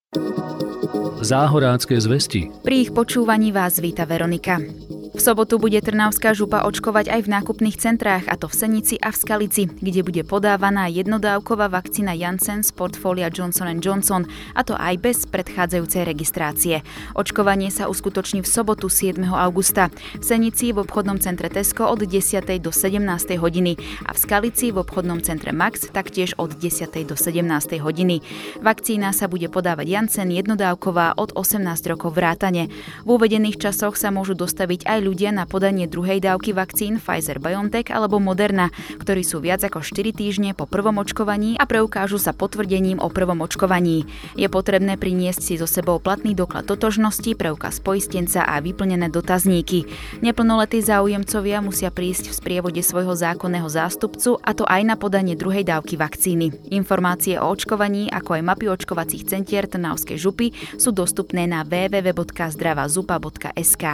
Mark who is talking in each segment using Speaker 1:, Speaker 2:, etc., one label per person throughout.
Speaker 1: Záhorácké zvesti.
Speaker 2: Pri ich počúvaní vás víta Veronika. V sobotu bude Trnavská župa očkovať aj v nákupných centrách, a to v Senici a v Skalici, kde bude podávaná jednodávková vakcína Janssen z portfólia Johnson & Johnson, a to aj bez predchádzajúcej registrácie. Očkovanie sa uskutoční v sobotu 7. augusta. V Senici v obchodnom centre Tesco od 10. do 17. hodiny a v Skalici v obchodnom centre Max taktiež od 10. do 17. hodiny. Vakcína sa bude podávať Janssen jednodávková od 18 rokov vrátane. V uvedených časoch sa môžu dostaviť aj ľudia na podanie druhej dávky vakcín Pfizer-BioNTech alebo Moderna, ktorí sú viac ako 4 týždne po prvom očkovaní a preukážu sa potvrdením o prvom očkovaní. Je potrebné priniesť si so sebou platný doklad totožnosti, preukaz poistenca a vyplnené dotazníky. Neplnoletí záujemcovia musia prísť v sprievode svojho zákonného zástupcu, a to aj na podanie druhej dávky vakcíny. Informácie o očkovaní, ako aj mapy očkovacích centier Trnavskej župy sú dostupné na www.zdravazupa.sk.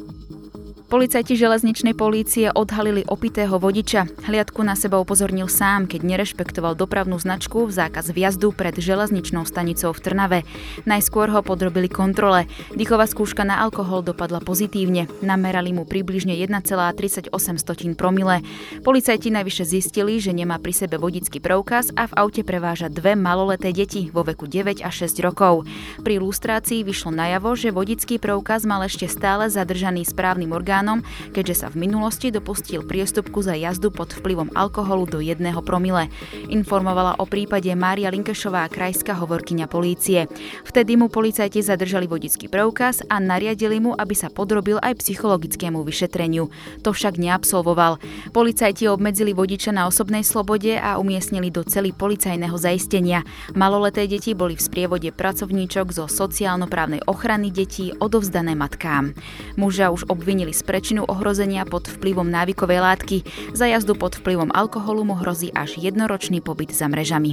Speaker 2: Policajti železničnej polície odhalili opitého vodiča. Hliadku na seba upozornil sám, keď nerešpektoval dopravnú značku v zákaz vjazdu pred železničnou stanicou v Trnave. Najskôr ho podrobili kontrole. Dýchová skúška na alkohol dopadla pozitívne. Namerali mu približne 1,38 promile. Policajti navyše zistili, že nemá pri sebe vodický preukaz a v aute preváža 2 maloleté deti vo veku 9 a 6 rokov. Pri lustrácii vyšlo najavo, že vodický preukaz mal ešte stále zadržaný správnym orgánom, keďže sa v minulosti dopustil priestupku za jazdu pod vplyvom alkoholu do 1 promile. Informovala o prípade Mária Linkešová, krajská hovorkyňa polície. Vtedy mu policajti zadržali vodický preukaz a nariadili mu, aby sa podrobil aj psychologickému vyšetreniu. To však neabsolvoval. Policajti obmedzili vodiča na osobnej slobode a umiestnili do cely policajného zaistenia. Maloleté deti boli v sprievode pracovníčok zo sociálno-právnej ochrany detí odovzdané matkám. Muža už obvinili z prečinu ohrozenia pod vplyvom návykovej látky. Za jazdu pod vplyvom alkoholu mu hrozí až 1-ročný pobyt za mrežami.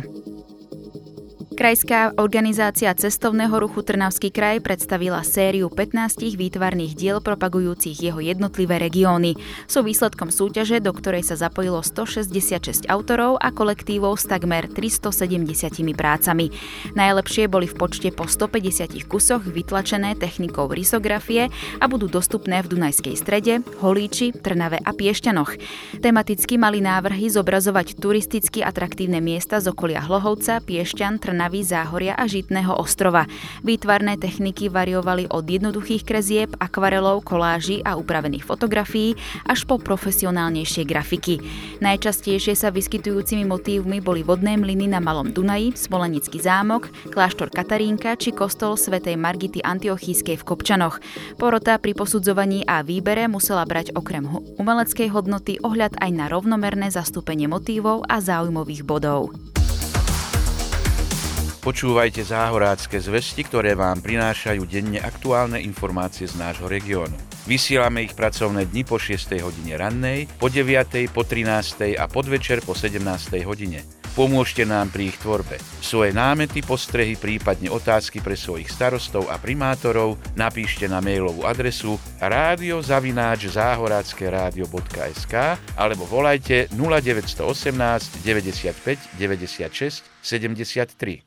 Speaker 2: Krajská organizácia cestovného ruchu Trnavský kraj predstavila sériu 15 výtvarných diel propagujúcich jeho jednotlivé regióny. Sú výsledkom súťaže, do ktorej sa zapojilo 166 autorov a kolektívov s takmer 370 prácami. Najlepšie boli v počte po 150 kusoch vytlačené technikou risografie a budú dostupné v Dunajskej Strede, Holíči, Trnave a Piešťanoch. Tematicky mali návrhy zobrazovať turisticky atraktívne miesta z okolia Hlohovca, Piešťan, Trnavy, Záhoria a Žitného ostrova. Výtvarné techniky variovali od jednoduchých krezieb, akvarelov, koláží a upravených fotografií až po profesionálnejšie grafiky. Najčastejšie sa vyskytujúcimi motívmi boli vodné mlyny na Malom Dunaji, Smolenický zámok, kláštor Katarínka či kostol svätej Margity Antiochískej v Kopčanoch. Porota pri posudzovaní a výbere musela brať okrem umeleckej hodnoty ohľad aj na rovnomerné zastúpenie motívov a záujmových bodov.
Speaker 3: Počúvajte Záhorácké zvesti, ktoré vám prinášajú denne aktuálne informácie z nášho regiónu. Vysielame ich pracovné dni po 6. hodine rannej, po 9., po 13. a podvečer po 17. hodine. Pomôžte nám pri ich tvorbe. Svoje námety, postrehy, prípadne otázky pre svojich starostov a primátorov napíšte na mailovú adresu radio@zahorackeradio.sk alebo volajte 0918 95 96 73.